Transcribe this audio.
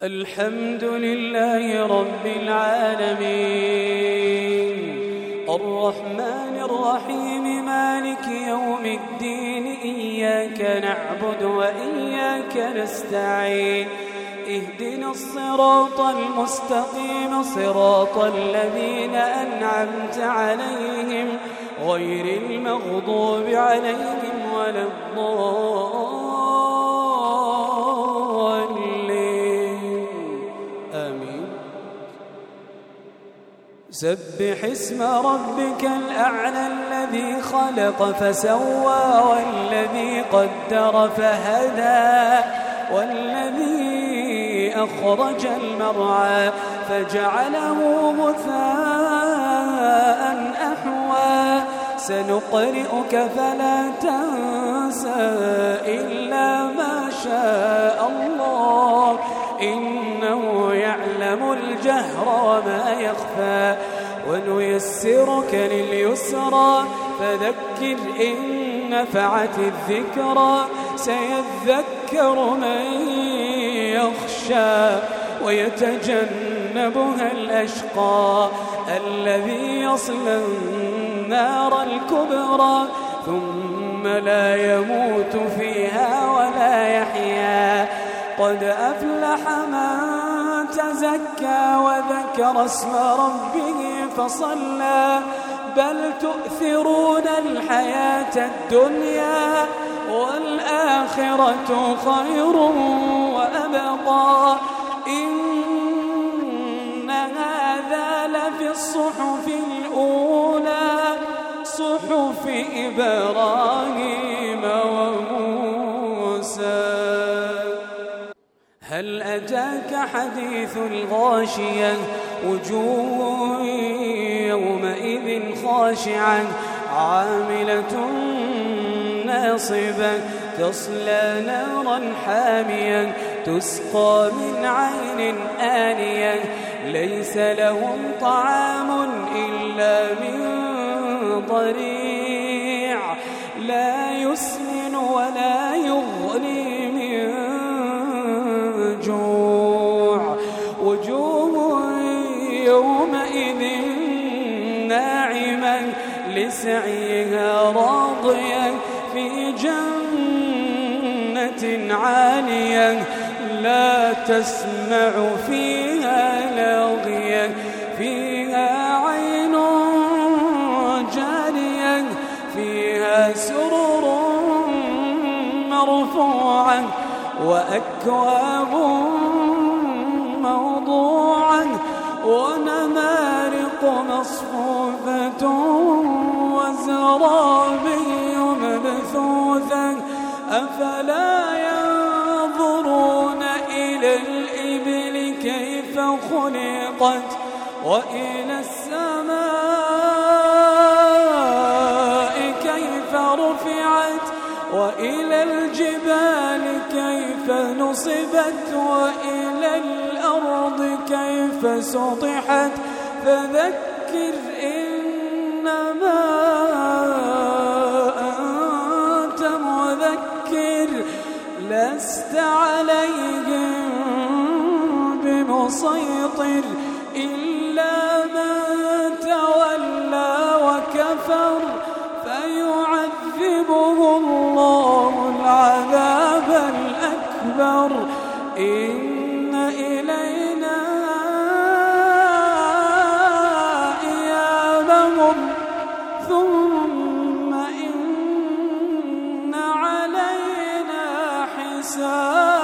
الحمد لله رب العالمين الرحمن الرحيم مالك يوم الدين إياك نعبد وإياك نستعين اهدنا الصراط المستقيم صراط الذين أنعمت عليهم غير المغضوب عليهم ولا الضالين آمين. سبح اسم ربك الأعلى الذي خلق فسوى والذي قدر فهدى والذي أخرج المرعى فجعله غثاء أحوى سنقرئك فلا تنسى إلا ما شاء الله إنه يعلم الجهر وما يخفى ونيسرك لليسرى فذكر إن نفعت الذكرى سيذكر من يخشى ويتجنبها الأشقى الذي يصلى النار الكبرى ثم لا يموت فيها ولا يحيا قد أفلح من تزكى وذكر اسم ربه فصلى بل تؤثرون الحياة الدنيا والآخرة خير وأبقى إن هذا لفي الصحف الأولى صحف إبراهيم وموسى. هل أتاك حديث الغاشية وجوه يومئذ خاشعة عاملة ناصبة تصلى نارا حامية تسقى من عين آنية ليس لهم طعام إلا من ضريع لا يسمن ولا يغني من جوع وجوه يومئذ ناعمة لسعيها راضية في جنة عالية لا تسمع فيها لاغية فيها عين جارية فيها سرر مرفوعة وأكواب موضوعة ونمارق مصفوفة وزرابي مبثوثة أفلا ينظرون إلى الإبل كيف خلقت وإلى السماء كيف رفعت وإلى الجبال كيف نصبت وإلى الأرض كيف سطحت فذكر إنما أنت مذكر لست عليهم بمسيطر إلا من تولى وكفر فيعذبه الله العذاب الأكبر إن إلينا إيابهم ثم إن علينا حسابهم.